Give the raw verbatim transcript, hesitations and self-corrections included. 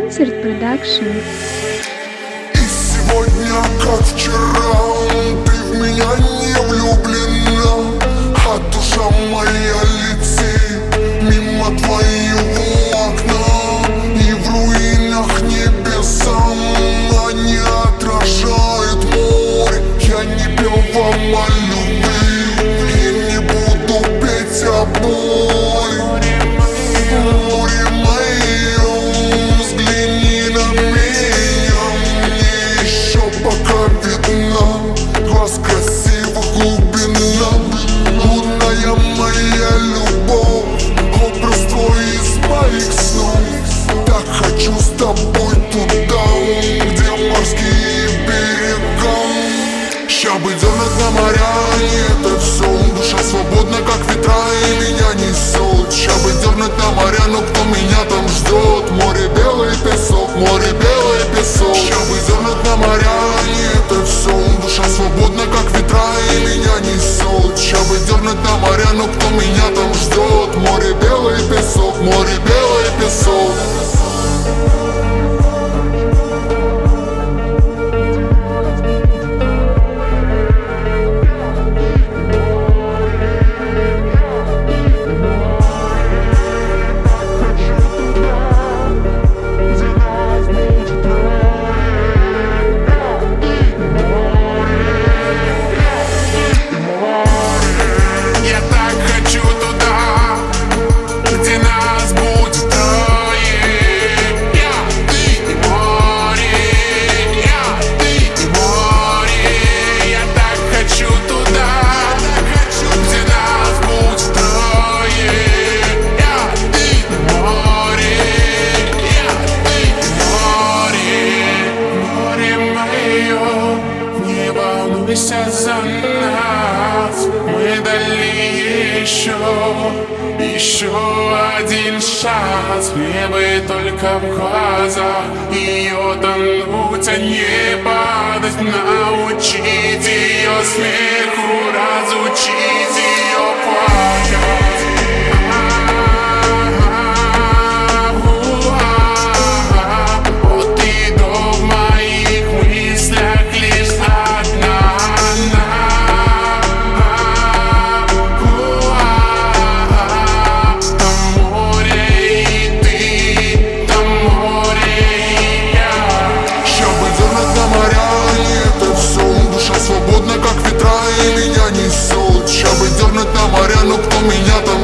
Insert Production. И сегодня, как вчера, ты в меня не влюблена, а душа моя летит мимо твоего окна. И в руинах небеса они отражают море. Я не пел вам о любви и не буду петь о боли. Море мое, взгляни на меня, мне еще пока видна глаз красивых глубина. Лунная моя любовь, образ твой из моих снов. Так хочу с тобой туда, где морские берега. Ща бы дернуть на моря, и это все. Душа свободна, как ветра, и меня несет. Ща бы дернуть на моря, но кто меня там ждет? Море белый песок, море белый песок. Ща бы дернуть на моря, и это все. Душа свободна, как ветра, и меня несет. Ща бы дернуть на моря, но кто меня там ждет? Море белый песок, море белый песок. За нас мы дали еще, еще один шанс. Мне бы только в глазах ее тонуть, а не падать. Научить ее смеху, разучить ее плакать. Свободна, как ветра, и меня несет. Ща бы дернуть на моря, но кто меня там